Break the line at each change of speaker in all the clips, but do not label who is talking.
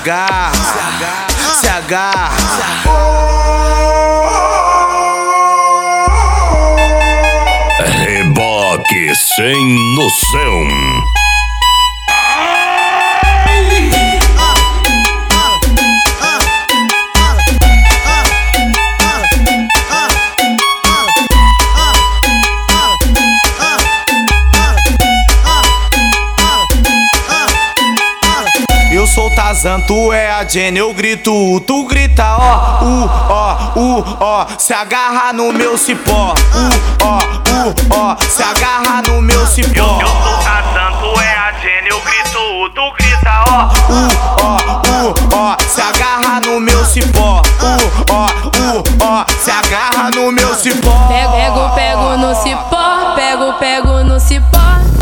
agarra, se agarra.
Reboque sem noção.
Eu sou o Tarzan, tu é a Jenny, eu grito, tu grita ó, se agarra no meu cipó, ó, se agarra no meu cipó.
Eu sou o Tarzan, tu é a Jenny, eu grito, tu grita
ó, se agarra no meu cipó, ó, se agarra no meu cipó.
Pego no cipó, pego no cipó,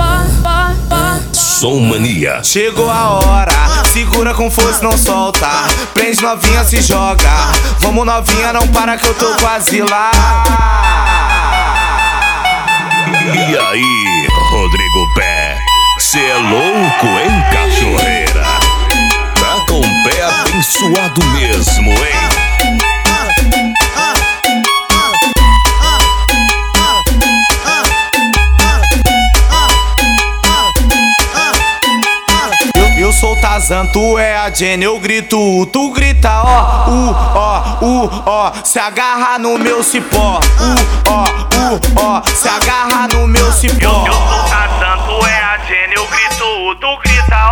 Som Mania.
Chegou a hora, segura com força, não solta. Prende novinha, se joga. Vamos novinha, não para que eu tô quase lá.
E aí, Rodrigo Pé, cê é louco, hein, cachorreira? Tá com o pé abençoado mesmo, hein?
Eu sou o Tarzan, tu é a Jenny, eu grito, tu grita ó, se agarra no meu cipó, ó, se agarra no meu cipó.
Eu sou o Tarzan, tu é a Jenny, eu grito, tu grita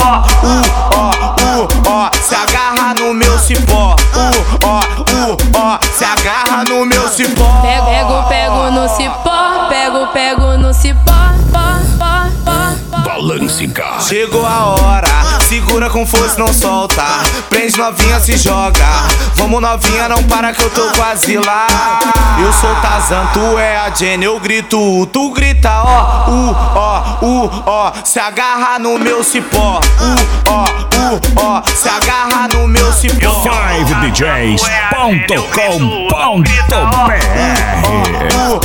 ó, se agarra no meu cipó, ó, se agarra no meu cipó.
Pego no cipó, pego no cipó,
Balance, cara.
Chegou a hora, segura com força, não solta. Prende novinha, se joga. Vamos novinha, não para que eu tô quase lá. Eu sou o Tarzan, tu é a Jenny, eu grito, tu grita ó, se agarra no meu cipó, ó, se agarra no meu cipó.
5DJs.com.br